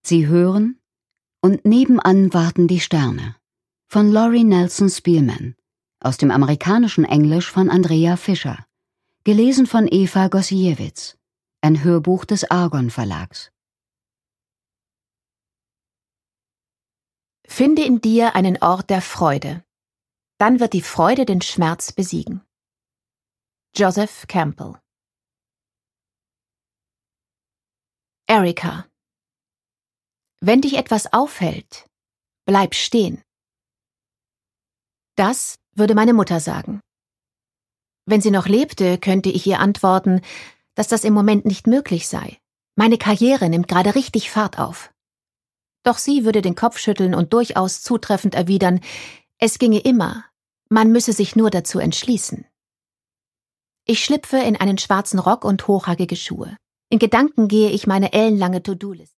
Sie hören und nebenan warten die Sterne von Laurie Nelson Spielman, aus dem amerikanischen Englisch von Andrea Fischer, gelesen von Eva Gosiewicz, ein Hörbuch des Argon Verlags. Finde in dir einen Ort der Freude. Dann wird die Freude den Schmerz besiegen. Joseph Campbell. Erika. Wenn dich etwas aufhält, bleib stehen. Das würde meine Mutter sagen. Wenn sie noch lebte, könnte ich ihr antworten, dass das im Moment nicht möglich sei. Meine Karriere nimmt gerade richtig Fahrt auf. Doch sie würde den Kopf schütteln und durchaus zutreffend erwidern, es ginge immer, man müsse sich nur dazu entschließen. Ich schlüpfe in einen schwarzen Rock und hochhackige Schuhe. In Gedanken gehe ich meine ellenlange To-Do-Liste.